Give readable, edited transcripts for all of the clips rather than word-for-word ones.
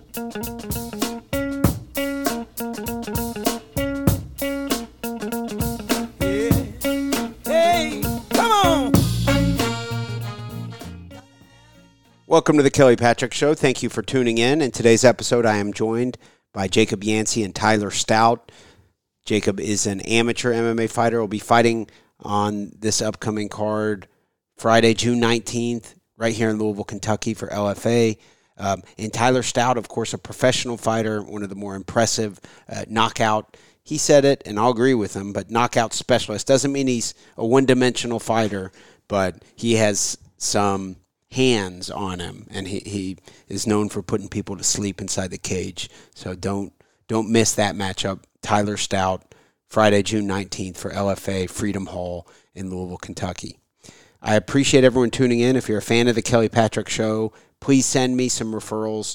Welcome to the Kelly Patrick Show. Thank you for tuning in. In today's episode, I am joined by Jacob Yancey and Tyler Stout. Jacob is an amateur MMA fighter. Will be fighting on this upcoming card Friday, June 19th, right here in Louisville, Kentucky for LFA. And Tyler Stout, of course, a professional fighter, one of the more impressive knockout. He said it, and I'll agree with him, but knockout specialist. Doesn't mean he's a one-dimensional fighter, but he has some hands on him, and he is known for putting people to sleep inside the cage. So don't miss that matchup. Tyler Stout, Friday, June 19th for LFA Freedom Hall in Louisville, Kentucky. I appreciate everyone tuning in. If you're a fan of the Kelly Patrick Show, please send me some referrals.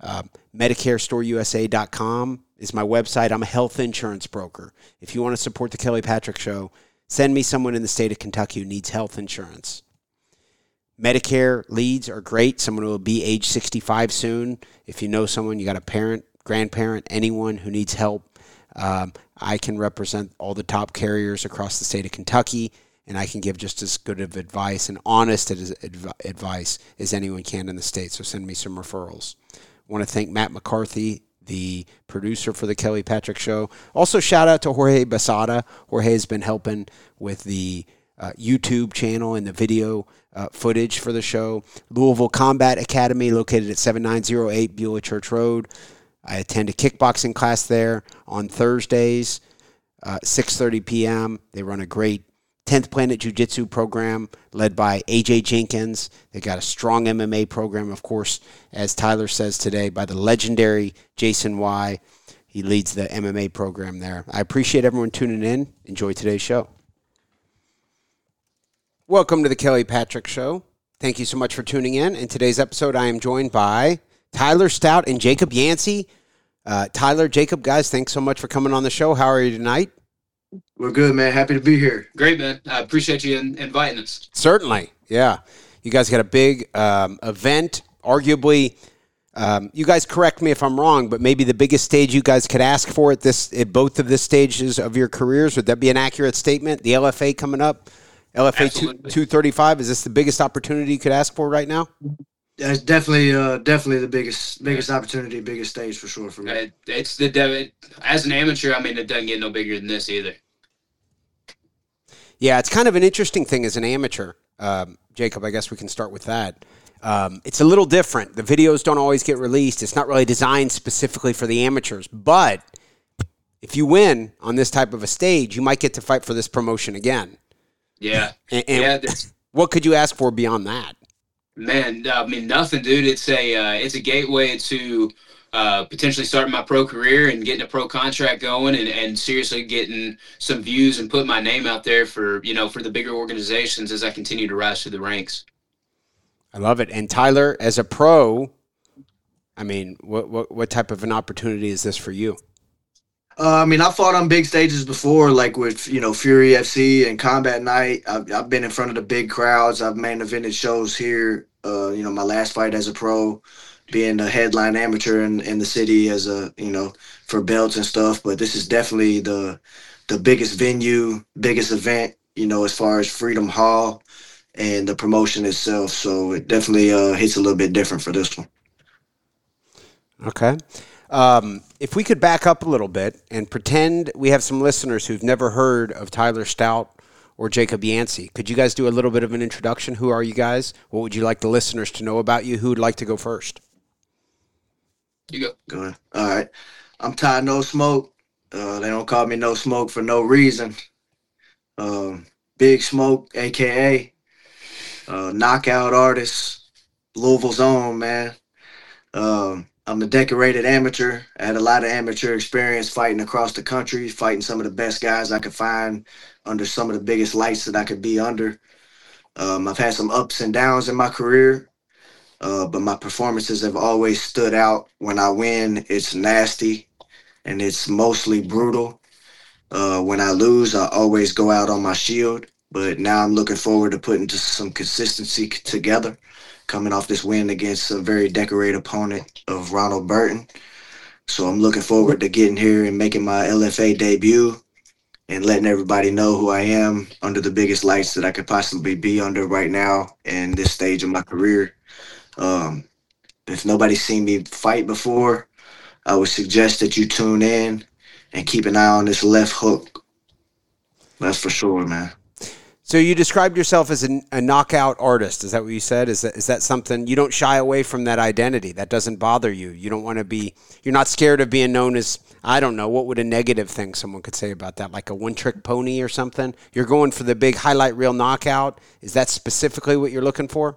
MedicareStoreUSA.com is my website. I'm a health insurance broker. If you want to support the Kelly Patrick Show, send me someone in the state of Kentucky who needs health insurance. Medicare leads are great. Someone who will be age 65 soon. If you know someone, you got a parent, grandparent, anyone who needs help, I can represent all the top carriers across the state of Kentucky, and I can give just as good of advice and honest advice as anyone can in the state. So send me some referrals. I want to thank Matt McCarthy, the producer for the Kelly Patrick Show. Also, shout out to Jorge Basada. Jorge has been helping with the YouTube channel and the video footage for the show. Louisville Combat Academy, located at 7908 Beulah Church Road. I attend a kickboxing class there on Thursdays, 6:30 p.m. They run a great 10th Planet Jiu-Jitsu program led by AJ Jenkins. They got a strong MMA program, of course, as Tyler says today, by the legendary Jason Y. He leads the MMA program there. I appreciate everyone tuning in. Enjoy today's show. Welcome to the Kelly Patrick Show. Thank you so much for tuning in. In today's episode, I am joined by Tyler Stout and Jacob Yancey. Tyler, Jacob, guys, thanks so much for coming on the show. How are you tonight? We're good, man. Happy to be here. Great, man. I appreciate you inviting us. Certainly, yeah. You guys got a big event, arguably. You guys correct me if I'm wrong, but maybe the biggest stage you guys could ask for at both of the stages of your careers. Would that be an accurate statement? The LFA coming up? LFA 235, is this the biggest opportunity you could ask for right now? That's definitely the biggest opportunity, biggest stage for sure for me. As an amateur, I mean, it doesn't get no bigger than this either. Yeah, it's kind of an interesting thing as an amateur. Jacob, I guess we can start with that. It's a little different. The videos don't always get released. It's not really designed specifically for the amateurs. But if you win on this type of a stage, you might get to fight for this promotion again. Yeah. And what could you ask for beyond that? Man, I mean, nothing, dude. It's a gateway to potentially starting my pro career and getting a pro contract going and seriously getting some views and putting my name out there for the bigger organizations as I continue to rise through the ranks. I love it. And Tyler, as a pro, I mean, what type of an opportunity is this for you? I mean, I fought on big stages before, like with, Fury FC and Combat Night. I've been in front of the big crowds. I've main evented shows here. My last fight as a pro, being a headline amateur in the city as for belts and stuff. But this is definitely the biggest venue, biggest event, as far as Freedom Hall and the promotion itself. So it definitely hits a little bit different for this one. Okay. If we could back up a little bit and pretend we have some listeners who've never heard of Tyler Stout or Jacob Yancey, could you guys do a little bit of an introduction? Who are you guys? What would you like the listeners to know about you? Who would like to go first? You go. Go ahead. All right. I'm Ty No Smoke. They don't call me No Smoke for no reason. Big Smoke, a.k.a. knockout artist, Louisville's own, man. I'm a decorated amateur. I had a lot of amateur experience fighting across the country, fighting some of the best guys I could find under some of the biggest lights that I could be under. I've had some ups and downs in my career, but my performances have always stood out. When I win, it's nasty, and it's mostly brutal. When I lose, I always go out on my shield, but now I'm looking forward to putting some consistency together coming off this win against a very decorated opponent of Ronald Burton. So I'm looking forward to getting here and making my LFA debut and letting everybody know who I am under the biggest lights that I could possibly be under right now in this stage of my career. If nobody's seen me fight before, I would suggest that you tune in and keep an eye on this left hook. That's for sure, man. So you described yourself as a knockout artist. Is that what you said? Is that something you don't shy away from that identity? That doesn't bother you. You don't want to be. You're not scared of being known as. I don't know. What would a negative thing someone could say about that? Like a one-trick pony or something? You're going for the big highlight reel knockout. Is that specifically what you're looking for?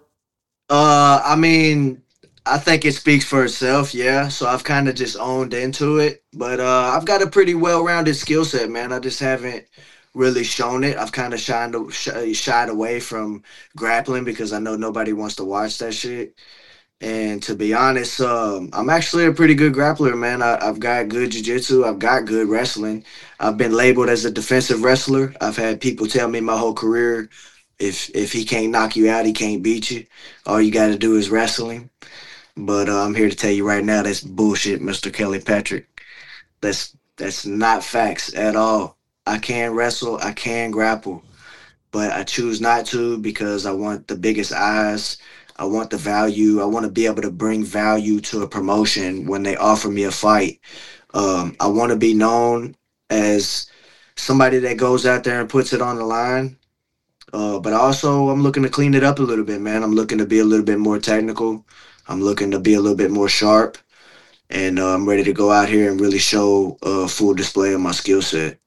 I mean, I think it speaks for itself. Yeah. So I've kind of just owned into it, but I've got a pretty well-rounded skill set, man. I just haven't really shown it. I've kind of shied away from grappling because I know nobody wants to watch that shit. And to be honest, I'm actually a pretty good grappler, man. I've got good jiu-jitsu. I've got good wrestling. I've been labeled as a defensive wrestler. I've had people tell me my whole career, if he can't knock you out, he can't beat you. All you got to do is wrestle him. But I'm here to tell you right now, that's bullshit, Mr. Kelly Patrick. That's not facts at all. I can wrestle, I can grapple, but I choose not to because I want the biggest eyes. I want the value. I want to be able to bring value to a promotion when they offer me a fight. I want to be known as somebody that goes out there and puts it on the line. But also, I'm looking to clean it up a little bit, man. I'm looking to be a little bit more technical. I'm looking to be a little bit more sharp. And I'm ready to go out here and really show a full display of my skill set.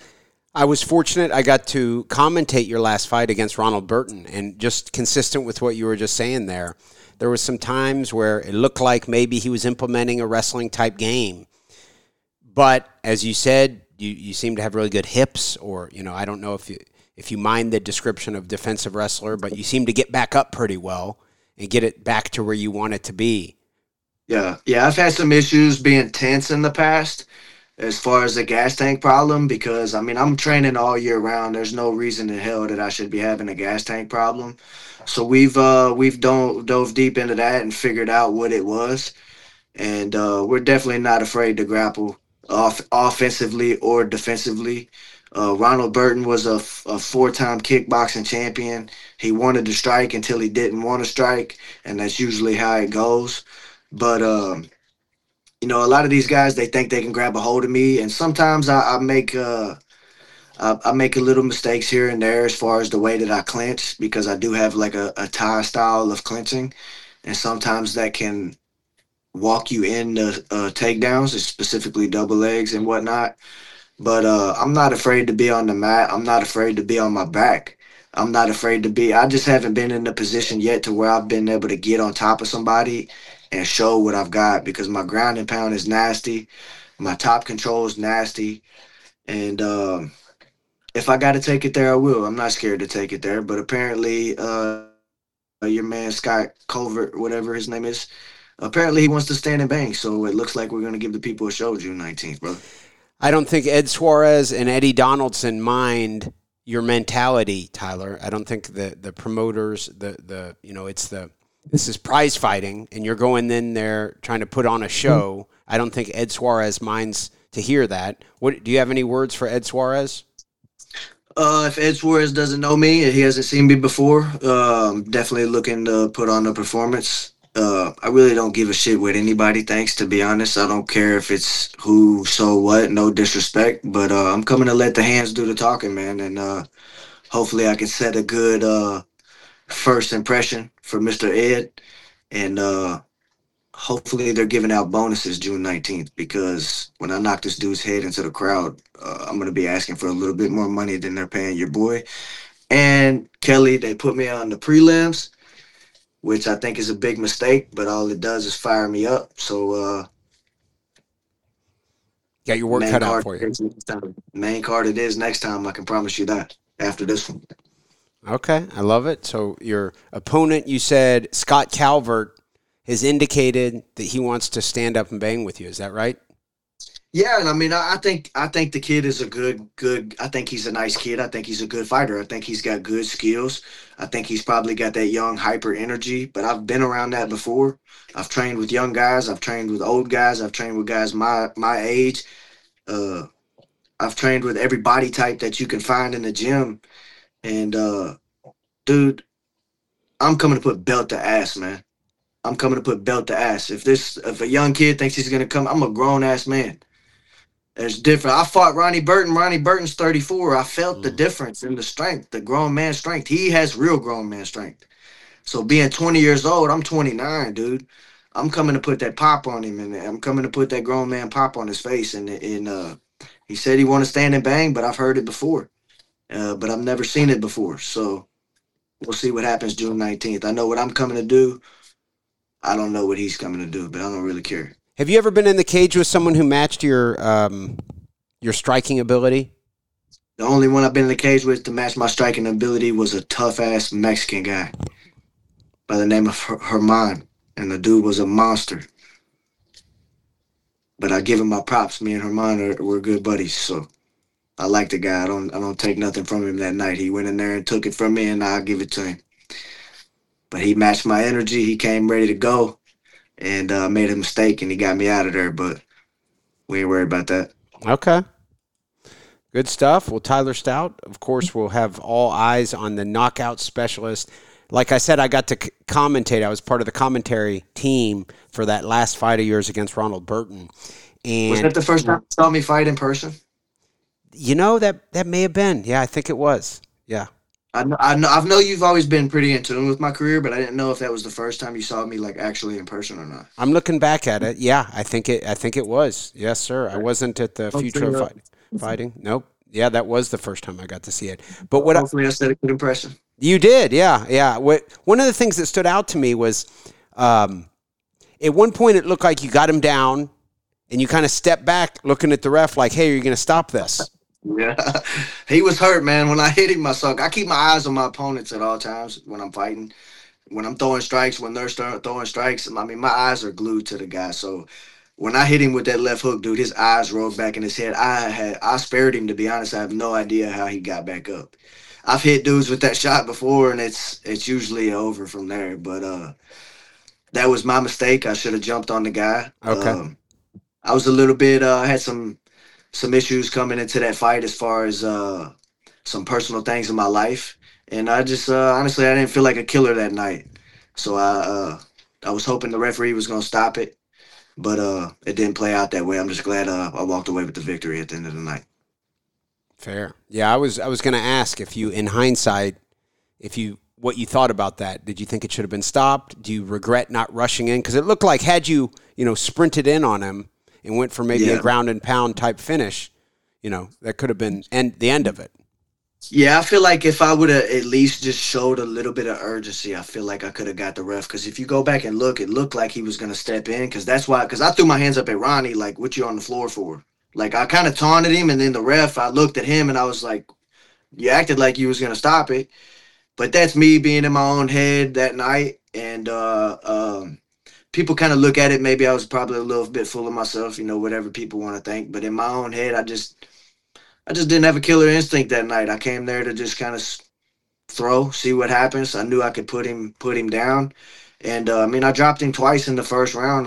I was fortunate I got to commentate your last fight against Ronald Burton, and just consistent with what you were just saying there was some times where it looked like maybe he was implementing a wrestling type game. But as you said, you seem to have really good hips, or, I don't know if you mind the description of defensive wrestler, but you seem to get back up pretty well and get it back to where you want it to be. Yeah, I've had some issues being tense in the past as far as the gas tank problem, because I'm training all year round. There's no reason in hell that I should be having a gas tank problem. So we've dove deep into that and figured out what it was, and we're definitely not afraid to grapple offensively or defensively. Ronald Burton was a four-time kickboxing champion. He wanted to strike until he didn't want to strike, and that's usually how it goes. But a lot of these guys, they think they can grab a hold of me, and sometimes I make a little mistakes here and there as far as the way that I clinch, because I do have like a Thai style of clinching, and sometimes that can walk you into takedowns, specifically double legs and whatnot. But I'm not afraid to be on the mat. I'm not afraid to be on my back. I'm not afraid to be. I just haven't been in a position yet to where I've been able to get on top of somebody and show what I've got, because my ground and pound is nasty. My top control is nasty. And if I got to take it there, I will. I'm not scared to take it there. But apparently your man, Scott Colvert, whatever his name is, apparently he wants to stand and bang. So it looks like we're going to give the people a show June 19th, brother. I don't think Ed Suarez and Eddie Donaldson mind your mentality, Tyler. I don't think the promoters, this is prize fighting, and you're going in there trying to put on a show. I don't think Ed Suarez minds to hear that. What do you have any words for Ed Suarez? If Ed Suarez doesn't know me and he hasn't seen me before, definitely looking to put on a performance. I really don't give a shit what anybody thinks, to be honest. I don't care if it's who, so what, no disrespect. But I'm coming to let the hands do the talking, man. And hopefully I can set a good first impression for Mr. Ed. And hopefully they're giving out bonuses June 19th, because when I knock this dude's head into the crowd, I'm going to be asking for a little bit more money than they're paying your boy. And Kelly, they put me on the prelims, which I think is a big mistake, but all it does is fire me up. So got your work cut out for you. Main card it is next time, I can promise you that, after this one. Okay, I love it. So your opponent, you said Scott Calvert, has indicated that he wants to stand up and bang with you. Is that right? Yeah, and I mean, I think the kid is a good. I think he's a nice kid. I think he's a good fighter. I think he's got good skills. I think he's probably got that young hyper energy. But I've been around that before. I've trained with young guys. I've trained with old guys. I've trained with guys my age. Uh, I've trained with every body type that you can find in the gym. And dude, I'm coming to put belt to ass, man. I'm coming to put belt to ass. If a young kid thinks he's gonna come, I'm a grown ass man. It's different. I fought Ronnie Burton. Ronnie Burton's 34. I felt the difference in the strength, the grown man strength. He has real grown man strength. So being 20 years old, I'm 29, dude. I'm coming to put that pop on him, and I'm coming to put that grown man pop on his face. And he said he want to stand and bang, but I've heard it before, but I've never seen it before. So we'll see what happens June 19th. I know what I'm coming to do. I don't know what he's coming to do, but I don't really care. Have you ever been in the cage with someone who matched your striking ability? The only one I've been in the cage with to match my striking ability was a tough-ass Mexican guy by the name of Herman, and the dude was a monster. But I give him my props. Me and Herman were good buddies, so I like the guy. I don't take nothing from him that night. He went in there and took it from me, and I'll give it to him. But he matched my energy. He came ready to go, and made a mistake, and he got me out of there. But we ain't worried about that. Okay. Good stuff. Well, Tyler Stout, of course, will have all eyes on the knockout specialist. Like I said, I got to commentate. I was part of the commentary team for that last fight of yours against Ronald Burton. And was that the first time you saw me fight in person? You know, that may have been. Yeah, I think it was. Yeah. I know you've always been pretty in tune with my career, but I didn't know if that was the first time you saw me like actually in person or not. I'm looking back at it. Yeah, I think it was. Yes, sir. I wasn't at the Future fighting. Nope. Yeah, that was the first time I got to see it. But hopefully I set a good impression. You did, yeah. One of the things that stood out to me was, at one point it looked like you got him down, and you kind of stepped back, looking at the ref like, "Hey, are you going to stop this?" Yeah, he was hurt, man. When I hit him, I keep my eyes on my opponents at all times when I'm fighting. When I'm throwing strikes, when they're throwing strikes, I mean, my eyes are glued to the guy. So when I hit him with that left hook, dude, his eyes rolled back in his head. I spared him, to be honest. I have no idea how he got back up. I've hit dudes with that shot before, and it's usually over from there. But that was my mistake. I should have jumped on the guy. Okay. I was a little bit. I had some issues coming into that fight as far as some personal things in my life, and I just honestly I didn't feel like a killer that night. So I was hoping the referee was gonna stop it, but it didn't play out that way. I'm just glad I walked away with the victory at the end of the night. Fair. Yeah, I was going to ask if you, in hindsight, what you thought about that. Did you think it should have been stopped? Do you regret not rushing in? Because it looked like had you sprinted in on him and went for maybe a ground and pound type finish, that could have been the end of it. Yeah, I feel like if I would have at least just showed a little bit of urgency, I feel like I could have got the ref. Because if you go back and look, it looked like he was going to step in. Because I threw my hands up at Ronnie, like, what you on the floor for? Like, I kind of taunted him, and then the ref, I looked at him, and I was like, you acted like you was going to stop it. But that's me being in my own head that night. And people kind of look at it, maybe I was probably a little bit full of myself, whatever people want to think. But in my own head, I just didn't have a killer instinct that night. I came there to just kind of throw, see what happens. I knew I could put him down. And, I dropped him twice in the first round.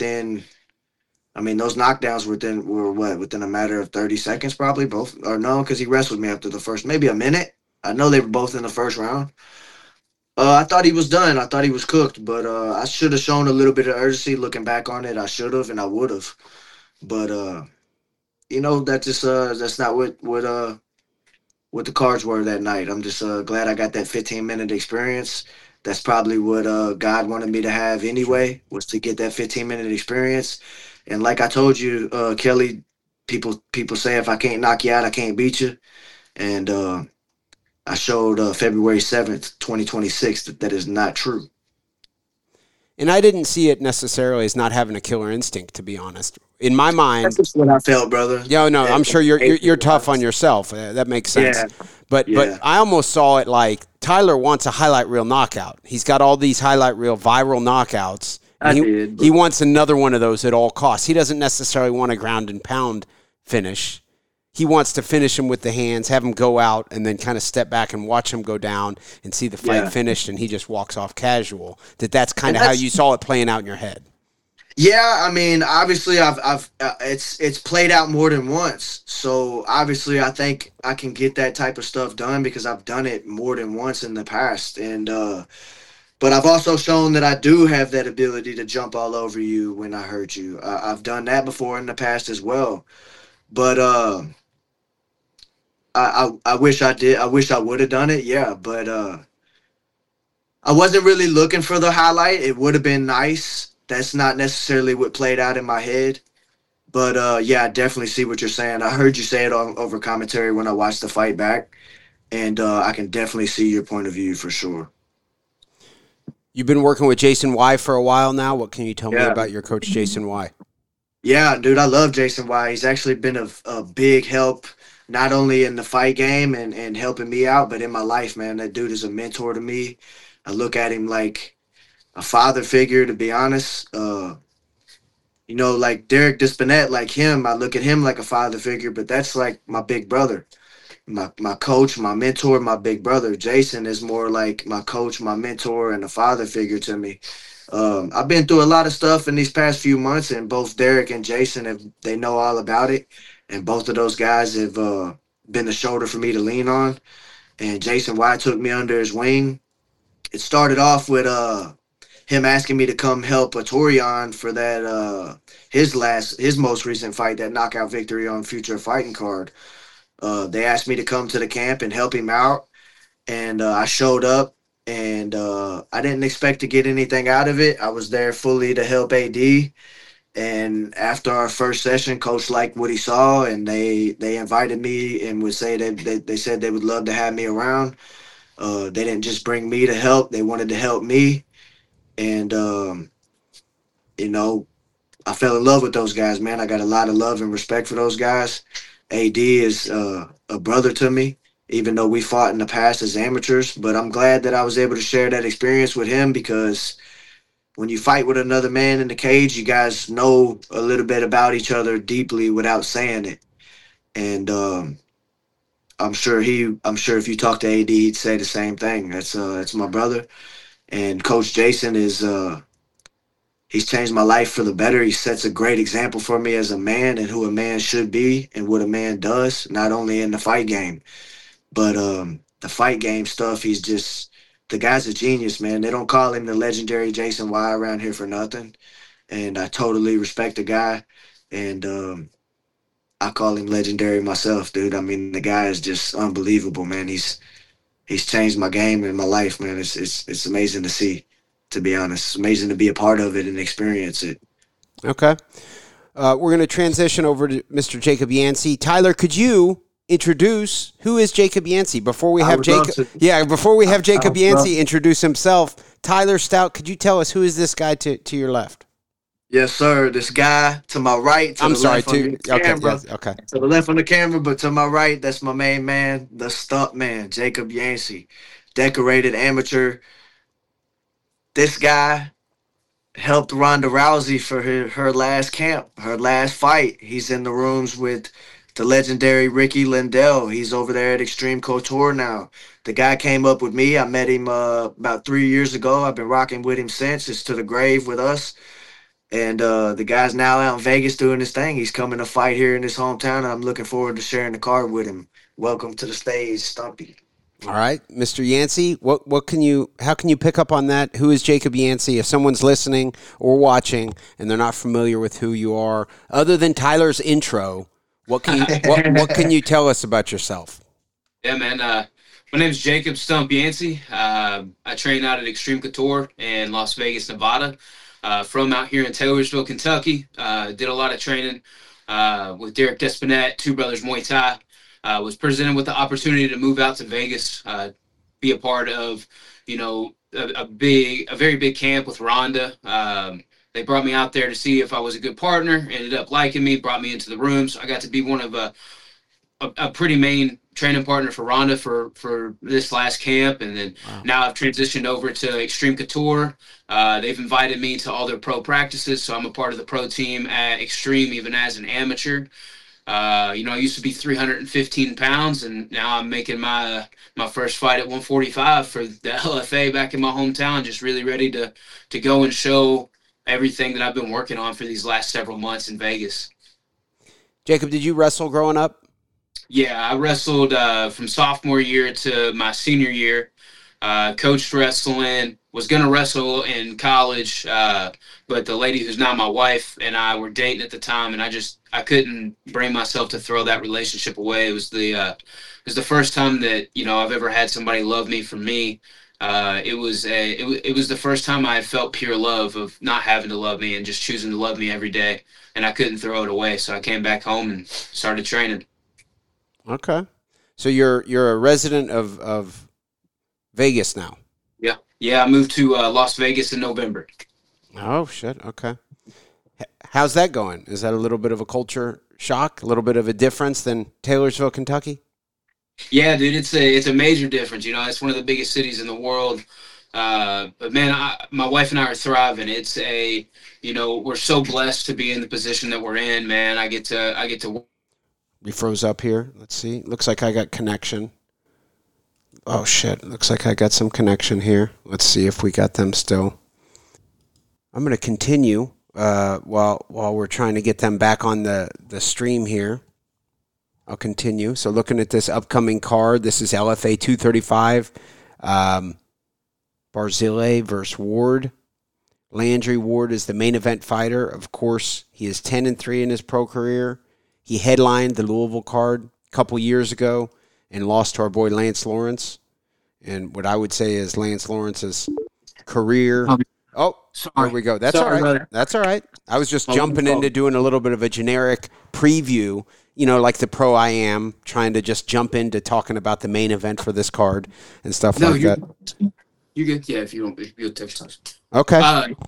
Those knockdowns were within a matter of 30 seconds probably, both. Or no, because he wrestled me after the first, maybe a minute. I know they were both in the first round. I thought he was done. I thought he was cooked. But I should have shown a little bit of urgency. Looking back on it, I should have and I would have. But, that just that's not what the cards were that night. I'm just glad I got that 15-minute experience. That's probably what God wanted me to have anyway, was to get that 15-minute experience. And like I told you, Kelly, people say if I can't knock you out, I can't beat you. And I showed February 7th, 2026, that is not true. And I didn't see it necessarily as not having a killer instinct, to be honest. In my mind, that's just what I felt, brother. Yeah, no, I'm sure you're tough on yourself. That makes sense. Yeah. But I almost saw it like Tyler wants a highlight reel knockout. He's got all these highlight reel viral knockouts, And I did. he wants another one of those at all costs. He doesn't necessarily want a ground and pound finish. He wants to finish him with the hands, have him go out, and then kind of step back and watch him go down and see the fight finished, and he just walks off casual. That's kind of how you saw it playing out in your head. Yeah, I mean, obviously, it's played out more than once. So obviously, I think I can get that type of stuff done because I've done it more than once in the past. And but I've also shown that I do have that ability to jump all over you when I hurt you. I've done that before in the past as well. But I wish I did. I wish I would have done it. Yeah, but I wasn't really looking for the highlight. It would have been nice. That's not necessarily what played out in my head. But yeah, I definitely see what you're saying. I heard you say it over commentary when I watched the fight back, and I can definitely see your point of view for sure. You've been working with Jason Y for a while now. What can you tell me about your coach, Jason Y? Yeah, dude, I love Jason Y. He's actually been a big help, not only in the fight game and helping me out, but in my life, man. That dude is a mentor to me. I look at him like a father figure, to be honest. You know, like Derek Despinette, like him, I look at him like a father figure, but that's like my big brother, my coach, my mentor, my big brother. Jason is more like my coach, my mentor, and a father figure to me. I've been through a lot of stuff in these past few months, and both Derek and Jason, they know all about it, and both of those guys have been a shoulder for me to lean on. And Jason Y took me under his wing. It started off with him asking me to come help Torian for that his most recent fight, that knockout victory on Future Fighting card. They asked me to come to the camp and help him out, and I showed up, and I didn't expect to get anything out of it. I was there fully to help AD, and after our first session, Coach liked what he saw, and they invited me and would say they said they would love to have me around. They didn't just bring me to help; they wanted to help me. And, you know, I fell in love with those guys, man. I got a lot of love and respect for those guys. AD is a brother to me, even though we fought in the past as amateurs. But I'm glad that I was able to share that experience with him, because when you fight with another man in the cage, you guys know a little bit about each other deeply without saying it. And I'm sure if you talk to AD, he'd say the same thing. That's my brother. And Coach Jason is he's changed my life for the better. He sets a great example for me as a man and who a man should be and what a man does, not only in the fight game, but the fight game stuff. The guy's a genius, man. They don't call him the legendary Jason Y around here for nothing. And I totally respect the guy. And I call him legendary myself, dude. I mean, the guy is just unbelievable, man. He's changed my game and my life, man. It's amazing to see, to be honest. It's amazing to be a part of it and experience it. Okay. We're going to transition over to Mr. Jacob Yancey. Tyler, could you introduce who is Jacob Yancey before we have Jacob Yancey introduce himself? Tyler Stout, could you tell us who is this guy to your left? Yes, sir. This guy to my right, to the left on the camera. Okay. To the left on the camera, but to my right, that's my main man, the stunt man, Jacob Yancey, decorated amateur. This guy helped Ronda Rousey for her last camp, her last fight. He's in the rooms with the legendary Ricky Lindell. He's over there at Extreme Couture now. The guy came up with me. I met him about 3 years ago. I've been rocking with him since. It's to the grave with us. And the guy's now out in Vegas doing his thing. He's coming to fight here in his hometown, and I'm looking forward to sharing the card with him. Welcome to the stage, Stumpy. All right, Mr. Yancey, how can you pick up on that? Who is Jacob Yancey? If someone's listening or watching and they're not familiar with who you are, other than Tyler's intro, what can you tell us about yourself? Yeah, man. My name is Jacob Stump Yancey. I train out at Extreme Couture in Las Vegas, Nevada. From out here in Taylorsville, Kentucky. Did a lot of training with Derek Despinette, Two Brothers Muay Thai. Was presented with the opportunity to move out to Vegas, be a part of, a very big camp with Ronda. They brought me out there to see if I was a good partner. Ended up liking me, brought me into the rooms. I got to be one of a pretty main training partner for Rhonda for this last camp, and then now I've transitioned over to Extreme Couture. They've invited me to all their pro practices, so I'm a part of the pro team at Extreme, even as an amateur. I used to be 315 pounds, and now I'm making my first fight at 145 for the LFA back in my hometown. Just really ready to go and show everything that I've been working on for these last several months in Vegas. Jacob, did you wrestle growing up? Yeah, I wrestled from sophomore year to my senior year. Coached wrestling, was going to wrestle in college, but the lady who's now my wife and I were dating at the time, and I couldn't bring myself to throw that relationship away. It was the first time that I've ever had somebody love me for me. It was the first time I had felt pure love of not having to love me and just choosing to love me every day, and I couldn't throw it away. So I came back home and started training. Okay, so you're a resident of Vegas now. Yeah, I moved to Las Vegas in November. Oh shit. Okay. How's that going? Is that a little bit of a culture shock? A little bit of a difference than Taylorsville, Kentucky? Yeah, dude, it's a major difference. It's one of the biggest cities in the world. But man, my wife and I are thriving. We're so blessed to be in the position that we're in, man. I get to. We froze up here. Let's see. Looks like I got connection. Oh shit. Looks like I got some connection here. Let's see if we got them still. I'm going to continue while we're trying to get them back on the stream here. I'll continue. So looking at this upcoming card, this is LFA 235, Barzilay versus Ward. Landry Ward is the main event fighter. Of course, he is 10-3 in his pro career. He headlined the Louisville card a couple years ago and lost to our boy Lance Lawrence. And what I would say is Lance Lawrence's career. Oh, sorry. There we go. That's all right. Brother. That's all right. I was just jumping into doing a little bit of a generic preview, like the pro I am, trying to just jump into talking about the main event for this card and stuff like that. You good? Yeah, if you don't, you'll text us. Okay.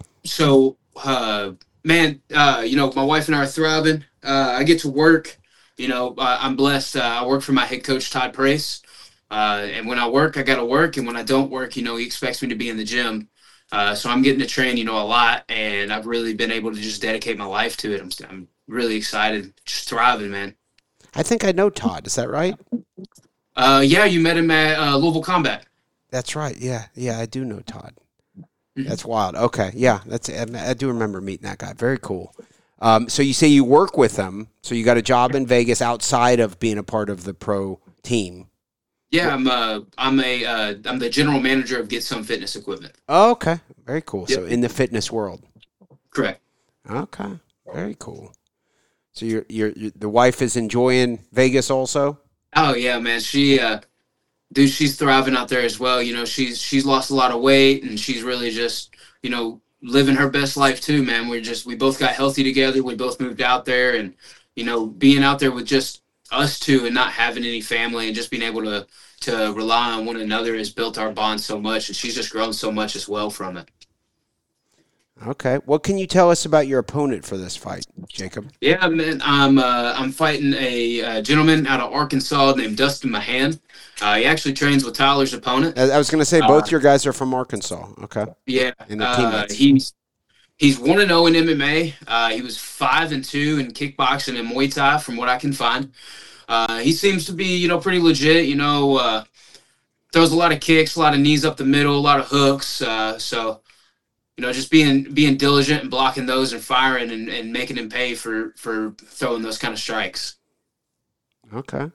Man, my wife and I are thriving. I get to work. I'm blessed. I work for my head coach, Todd Price. And when I work, I got to work. And when I don't work, he expects me to be in the gym. So I'm getting to train, a lot. And I've really been able to just dedicate my life to it. I'm really excited. Just thriving, man. I think I know Todd. Is that right? Yeah, you met him at Louisville Combat. That's right. Yeah, I do know Todd. That's wild. Okay, yeah, I do remember meeting that guy. Very cool. So you say you work with them. So you got a job in Vegas outside of being a part of the pro team. Yeah, I'm the general manager of Get Some Fitness Equipment. Oh, okay, very cool. Yep. So in the fitness world. Correct. Okay, very cool. So you're the wife is enjoying Vegas also? Oh yeah, man. She's thriving out there as well. She's lost a lot of weight, and she's really just, living her best life too, man. We both got healthy together. We both moved out there, and, being out there with just us two and not having any family and just being able to rely on one another has built our bond so much, and she's just grown so much as well from it. Okay. What can you tell us about your opponent for this fight, Jacob? Yeah, man. I'm fighting a gentleman out of Arkansas named Dustin Mahan. He actually trains with Tyler's opponent. I was going to say both your guys are from Arkansas. Okay. Yeah. And the teammates. He's 1-0 in MMA. He was 5-2 in kickboxing and Muay Thai, from what I can find. He seems to be, pretty legit. Throws a lot of kicks, a lot of knees up the middle, a lot of hooks. So. Just being diligent and blocking those and firing and making him pay for throwing those kind of strikes. Okay.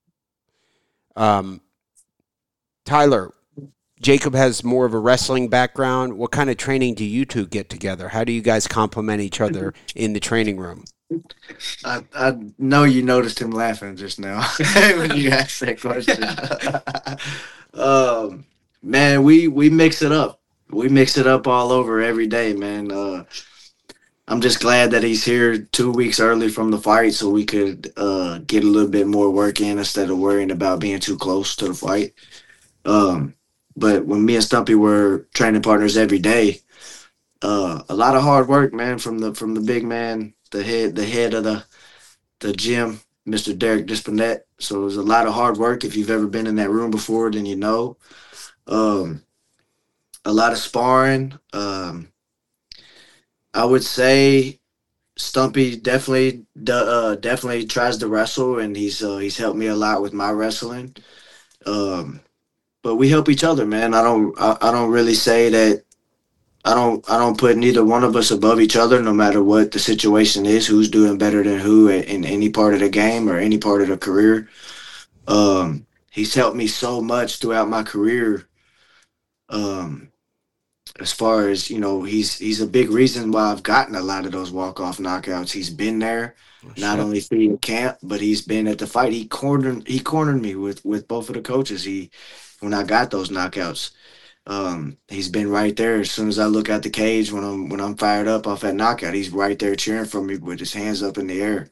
Tyler, Jacob has more of a wrestling background. What kind of training do you two get together? How do you guys complement each other in the training room? I know you noticed him laughing just now when you asked that question. Man, we mix it up. We mix it up all over every day, man. I'm just glad that he's here 2 weeks early from the fight so we could get a little bit more work in instead of worrying about being too close to the fight. But when me and Stumpy were training partners every day, a lot of hard work, man, from the big man, the head of the gym, Mr. Derek Dispinette. So it was a lot of hard work. If you've ever been in that room before, then you know. A lot of sparring. I would say Stumpy definitely tries to wrestle, and he's helped me a lot with my wrestling. But we help each other, man. I don't really say that. I don't put neither one of us above each other, no matter what the situation is. Who's doing better than who in any part of the game or any part of the career. He's helped me so much throughout my career. As far as, he's a big reason why I've gotten a lot of those walk-off knockouts. He's been there, not only through the camp, but he's been at the fight. He cornered me with both of the coaches. When I got those knockouts, he's been right there. As soon as I look at the cage when I'm fired up off that knockout, he's right there cheering for me with his hands up in the air.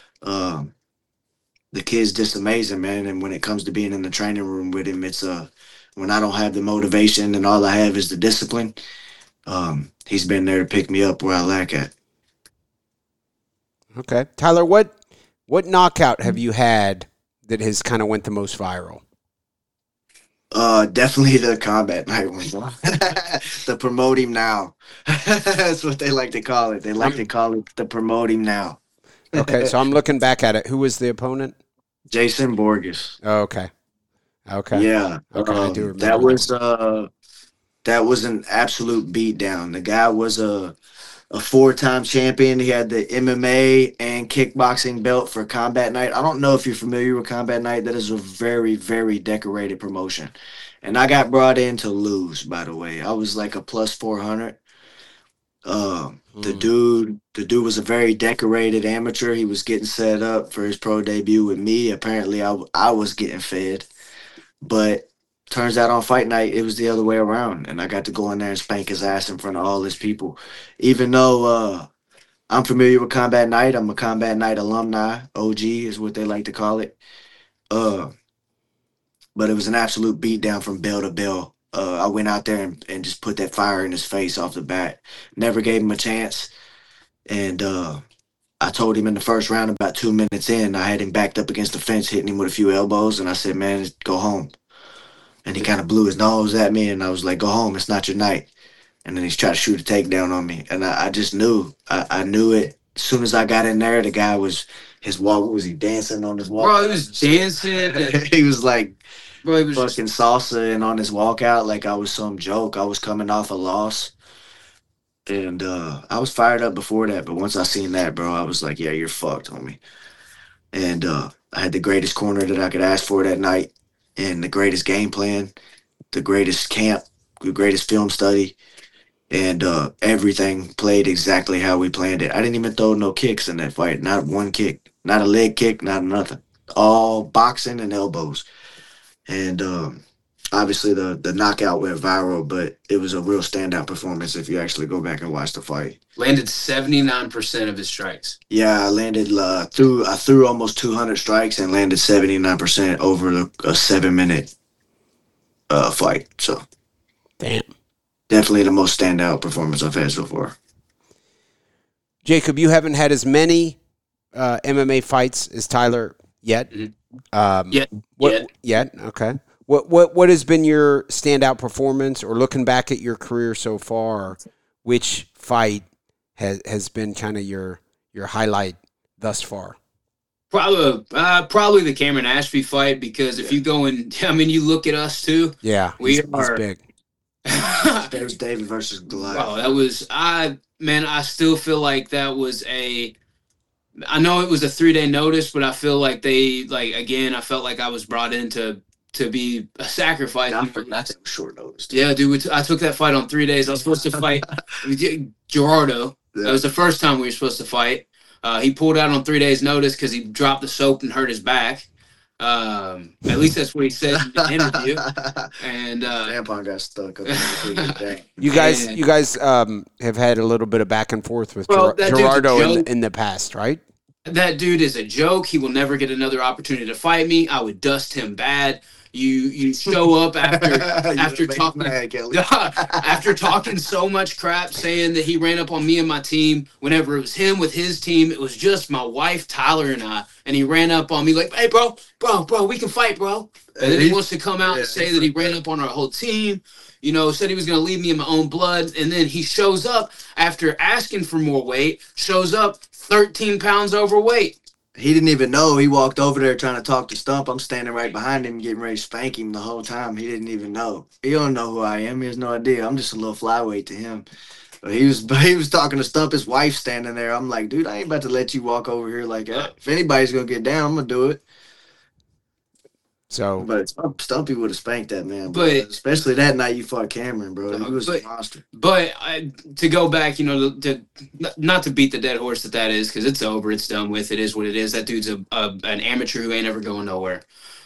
The kid's just amazing, man. And when it comes to being in the training room with him, it's when I don't have the motivation and all I have is the discipline, he's been there to pick me up where I lack at. Okay. Tyler, what knockout have you had that has kind of went the most viral? Definitely the combat night one. The promote him now. That's what they like to call it. They like to call it the promote him now. Okay, so I'm looking back at it. Who was the opponent? Jason Borges. Oh, okay. Yeah. Okay, I do remember. That was an absolute beatdown. The guy was a 4-time champion. He had the MMA and kickboxing belt for Combat Night. I don't know if you're familiar with Combat Night. That is a very, very decorated promotion. And I got brought in to lose, by the way. I was like a plus 400. The dude was a very decorated amateur. He was getting set up for his pro debut with me. Apparently I was getting fed. But turns out on fight night, it was the other way around. And I got to go in there and spank his ass in front of all his people. Even though I'm familiar with Combat Night, I'm a Combat Night alumni. OG is what they like to call it. But it was an absolute beatdown from bell to bell. I went out there and just put that fire in his face off the bat. Never gave him a chance. And I told him in the first round, about 2 minutes in, I had him backed up against the fence, hitting him with a few elbows. And I said, man, go home. And he kind of blew his nose at me. And I was like, go home. It's not your night. And then he's trying to shoot a takedown on me. And I just knew. I knew it. As soon as I got in there, the guy was, his walk, was he dancing on his walk? Bro, he was dancing. He was like, bro, he was fucking salsa and on his walkout like I was some joke. I was coming off a loss. And I was fired up before that. But once I seen that, bro, I was like, yeah, you're fucked, homie. And I had the greatest corner that I could ask for that night. And the greatest game plan, the greatest camp, the greatest film study. And everything played exactly how we planned it. I didn't even throw no kicks in that fight. Not one kick. Not a leg kick, not nothing. All boxing and elbows. And obviously the knockout went viral, but it was a real standout performance if you actually go back and watch the fight. Landed 79% of his strikes. Yeah, I landed I threw almost 200 strikes and landed 79% over a 7-minute fight. So, damn. Definitely the most standout performance I've had so far. Jacob, you haven't had as many MMA fights as Tyler yet. Mm-hmm. Yet? Okay. What has been your standout performance, or looking back at your career so far, which fight has been kind of your highlight thus far? Probably the Cameron Ashby fight, because if you go and, I mean, you look at us too. Yeah, he's big. There's David versus Goliath. Oh, that was I still feel like that was I know it was a 3-day notice, but I feel like I felt like I was brought in to be a sacrifice. That's short notice. Yeah, dude, I took that fight on 3 days. I was supposed to fight Gerardo. Yeah. That was the first time we were supposed to fight. He pulled out on 3 days notice because he dropped the soap and hurt his back. At least that's what he said in the interview. And tampon got stuck. You guys have had a little bit of back and forth with Gerardo in the past, right? That dude is a joke. He will never get another opportunity to fight me. I would dust him bad. You show up after talking Kelly. after talking so much crap, saying that he ran up on me and my team. Whenever it was him with his team, it was just my wife Tyler and I, and he ran up on me like, "Hey, bro, we can fight, bro." And then he wants to come out and say that he ran up on our whole team. Said he was going to leave me in my own blood, and then he shows up after asking for more weight. Shows up 13 pounds overweight. He didn't even know. He walked over there trying to talk to Stump. I'm standing right behind him getting ready to spank him the whole time. He didn't even know. He don't know who I am. He has no idea. I'm just a little flyweight to him. But he was talking to Stump, his wife standing there. I'm like, dude, I ain't about to let you walk over here like that. If anybody's going to get down, I'm going to do it. So, but Stumpy would have spanked that man, bro. But especially that night you fought Cameron, bro. He was a monster. But to go back, to not to beat the dead horse that is, because it's over, it's done with. It is what it is. That dude's an amateur who ain't ever going nowhere.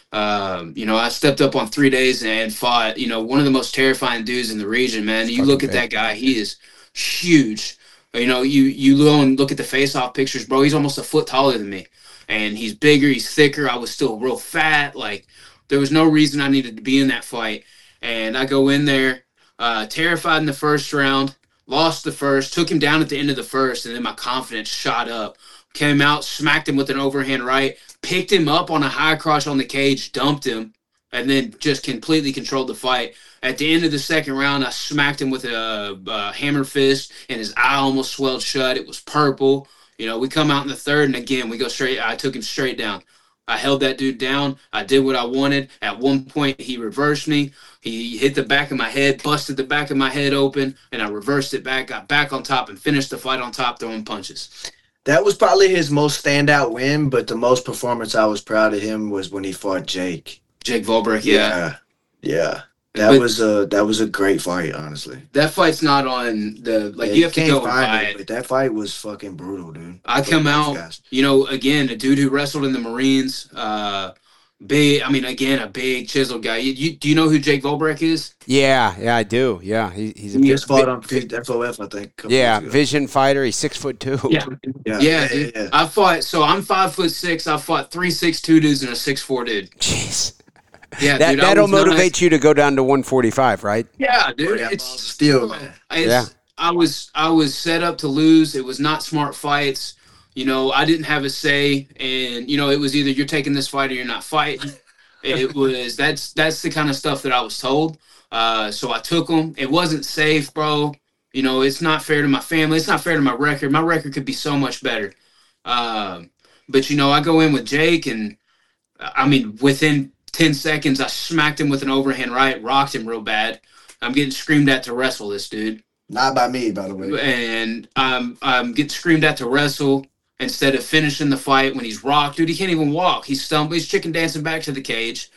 I stepped up on 3 days and fought, one of the most terrifying dudes in the region, man. You look at that guy, he is huge. You go and look at the face-off pictures, bro. He's almost a foot taller than me. And he's bigger, he's thicker. I was still real fat. Like, there was no reason I needed to be in that fight. And I go in there, terrified in the first round, lost the first, took him down at the end of the first, and then my confidence shot up. Came out, smacked him with an overhand right, picked him up on a high cross on the cage, dumped him, and then just completely controlled the fight. At the end of the second round, I smacked him with a hammer fist, and his eye almost swelled shut. It was purple. We come out in the third, and again, we go straight. I took him straight down. I held that dude down. I did what I wanted. At one point, he reversed me. He hit the back of my head, busted the back of my head open, and I reversed it back, got back on top, and finished the fight on top, throwing punches. That was probably his most standout win, but the most performance I was proud of him was when he fought Jake. Jake Volberg, yeah. That was a great fight, honestly. That fight's not on the you have to go and buy it. But that fight was fucking brutal, dude. I come out, again, a dude who wrestled in the Marines, a big chiseled guy. Do you know who Jake Volberg is? Yeah, I do. Yeah, he's he just fought on FOF, I think. Yeah, Vision fighter. He's 6'2". Yeah. Dude. I fought. So I'm 5'6". I fought 3 6'2" dudes and a 6'4" dude. Jeez. Yeah, that'll motivate you to go down to 145, right? Yeah, dude. It's still, man. I was set up to lose. It was not smart fights. I didn't have a say, and it was either you're taking this fight or you're not fighting. That's the kind of stuff that I was told. So I took them. It wasn't safe, bro. It's not fair to my family. It's not fair to my record. My record could be so much better. But I go in with Jake, and within 10 seconds, I smacked him with an overhand right, rocked him real bad. I'm getting screamed at to wrestle this dude. Not by me, by the way. And I'm getting screamed at to wrestle instead of finishing the fight when he's rocked. Dude, he can't even walk. He's stumbling. He's chicken dancing back to the cage.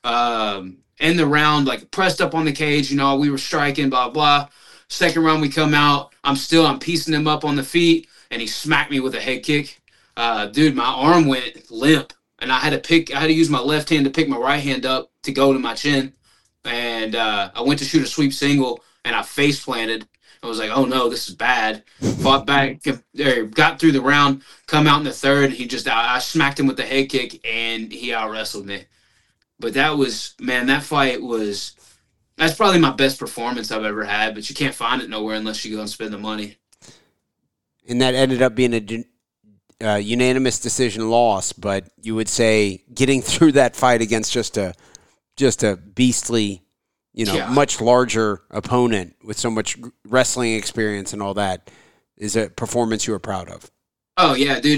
End the round, pressed up on the cage. We were striking, blah, blah. Second round, we come out. I'm piecing him up on the feet, and he smacked me with a head kick. Dude, my arm went limp. And I had to use my left hand to pick my right hand up to go to my chin. And I went to shoot a sweep single, and I face planted. I was like, oh no, this is bad. Fought back, got through the round, come out in the third. I smacked him with the head kick, and he out wrestled me. But that fight that's probably my best performance I've ever had, but you can't find it nowhere unless you go and spend the money. And that ended up being a unanimous decision loss, but you would say getting through that fight against just a beastly, much larger opponent with so much wrestling experience and all that is a performance you were proud of. Oh yeah, dude.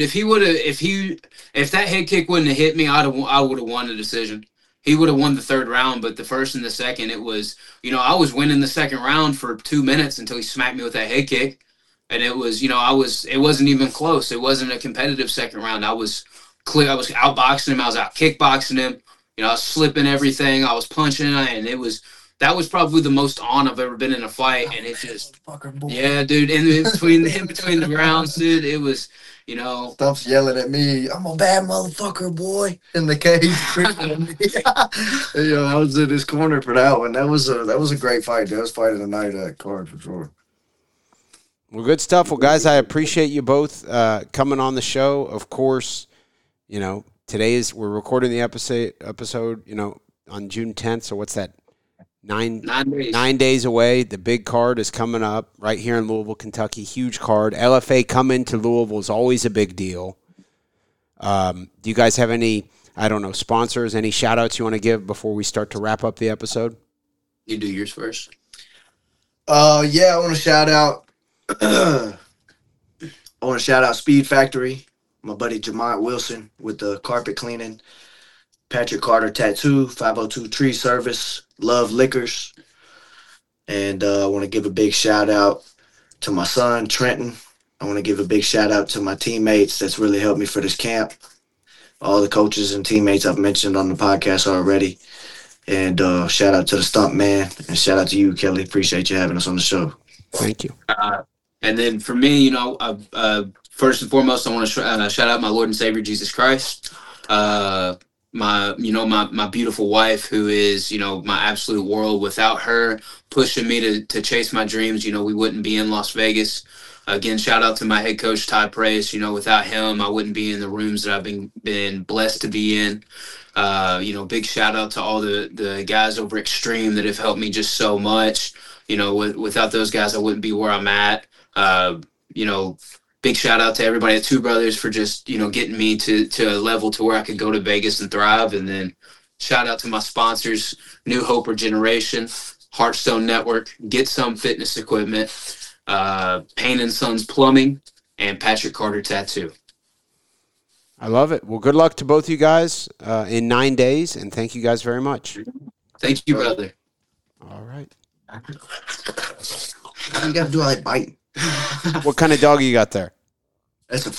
If that head kick wouldn't have hit me, I would have won the decision. He would have won the third round, but the first and the second, it was, I was winning the second round for 2 minutes until he smacked me with that head kick. And it was, it wasn't even close. It wasn't a competitive second round. I was outboxing him. I was out kickboxing him. I was slipping everything. I was punching, and that was probably the most on I've ever been in a fight. And it just, yeah, dude. In between the rounds, dude, it was, Stump's yelling at me, I'm a bad motherfucker, boy, in the cage. I was in his corner for that one. That was a great fight. That was fight of the night at card for sure. Well, good stuff. Well, guys, I appreciate you both coming on the show. Of course, we're recording the episode, on June 10th. So what's that? 9 days. 9 days away. The big card is coming up right here in Louisville, Kentucky. Huge card. LFA coming to Louisville is always a big deal. Do you guys have any, I don't know, sponsors, any shout outs you want to give before we start to wrap up the episode? You do yours first. Yeah, I want to shout out. I want to shout out Speed Factory, my buddy Jamont Wilson with the carpet cleaning, Patrick Carter Tattoo, 502 Tree Service, Love Liquors, and I want to give a big shout out to my son Trenton. I want to give a big shout out to my teammates that's really helped me for this camp. All the coaches and teammates I've mentioned on the podcast already. And shout out to the Stump Man, and shout out to you, Kelly. Appreciate you having us on the show. Thank you. And then for me, first and foremost, I want to shout out my Lord and Savior Jesus Christ. My beautiful wife, who is my absolute world. Without her pushing me to chase my dreams, we wouldn't be in Las Vegas. Again, shout out to my head coach Ty Price. Without him, I wouldn't be in the rooms that I've been blessed to be in. Big shout out to all the guys over Extreme that have helped me just so much. Without those guys, I wouldn't be where I'm at. Big shout out to everybody at Two Brothers for just, getting me to a level to where I could go to Vegas and thrive. And then shout out to my sponsors, New Hope Regeneration, Heartstone Network, Get Some Fitness Equipment, Payne and Sons Plumbing, and Patrick Carter Tattoo. I love it. Well, good luck to both you guys in 9 days, and thank you guys very much. Thank you, brother. All right. You got to do like biting. What kind of dog you got there? That's a